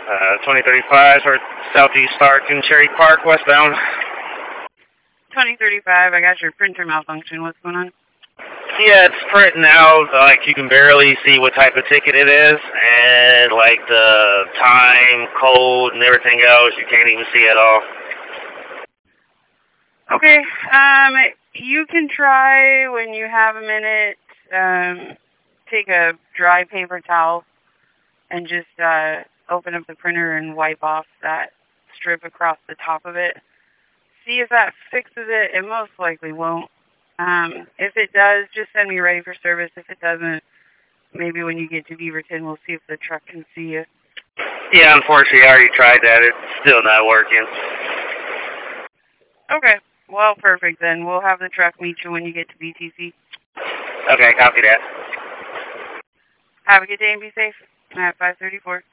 2035 for Southeast Park and Cherry Park, westbound. 2035, I got your printer malfunction. What's going on? Yeah, it's printing out, like, you can barely see what type of ticket it is, and, like, the time, code, and everything else, you can't even see at all. Okay, you can try, when you have a minute, take a dry paper towel and just, open up the printer and wipe off that strip across the top of it. See if that fixes it. It most likely won't. If it does, just send me ready for service. If it doesn't, maybe when you get to Beaverton, we'll see if the truck can see you. Yeah, unfortunately, I already tried that. It's still not working. Okay. Well, perfect then. We'll have the truck meet you when you get to BTC. Okay, copy that. Have a good day and be safe. I'm at 534.